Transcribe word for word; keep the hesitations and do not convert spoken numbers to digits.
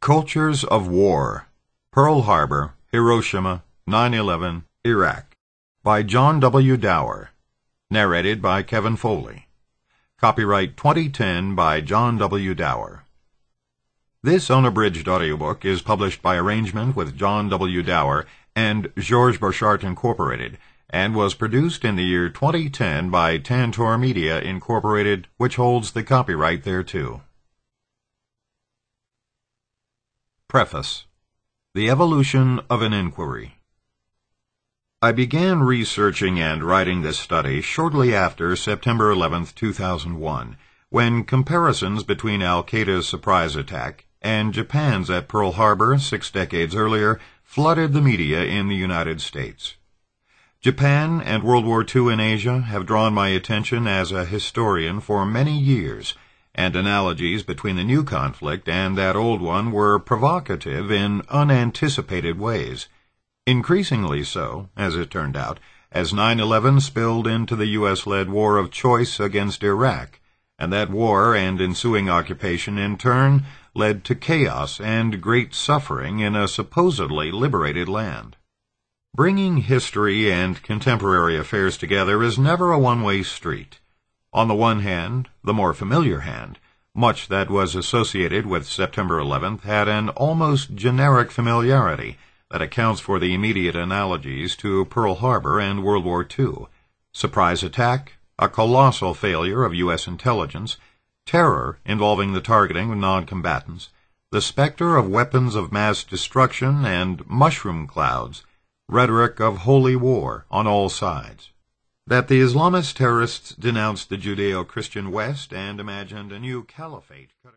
Cultures of War, Pearl Harbor, Hiroshima, nine eleven, Iraq, by John W. Dower. Narrated by Kevin Foley. Copyright twenty ten by John W. Dower. This unabridged audiobook is published by arrangement with John W. Dower and Georges Borchardt, Incorporated, and was produced in the year twenty ten by Tantor Media, Incorporated, which holds the copyright thereto. Preface. The Evolution of an Inquiry. I began researching and writing this study shortly after September eleventh, two thousand one, when comparisons between Al-Qaeda's surprise attack and Japan's at Pearl Harbor six decades earlier flooded the media in the United States. Japan and World War Two in Asia have drawn my attention as a historian for many years, and analogies between the new conflict and that old one were provocative in unanticipated ways. Increasingly so, as it turned out, as nine eleven spilled into the U S-led war of choice against Iraq, and that war and ensuing occupation in turn led to chaos and great suffering in a supposedly liberated land. Bringing history and contemporary affairs together is never a one-way street. On the one hand, the more familiar hand, much that was associated with September eleventh had an almost generic familiarity that accounts for the immediate analogies to Pearl Harbor and World War Two. Surprise attack, a colossal failure of U S intelligence, terror involving the targeting of non-combatants, the specter of weapons of mass destruction and mushroom clouds, rhetoric of holy war on all sides. That the Islamist terrorists denounced the Judeo-Christian West and imagined a new caliphate.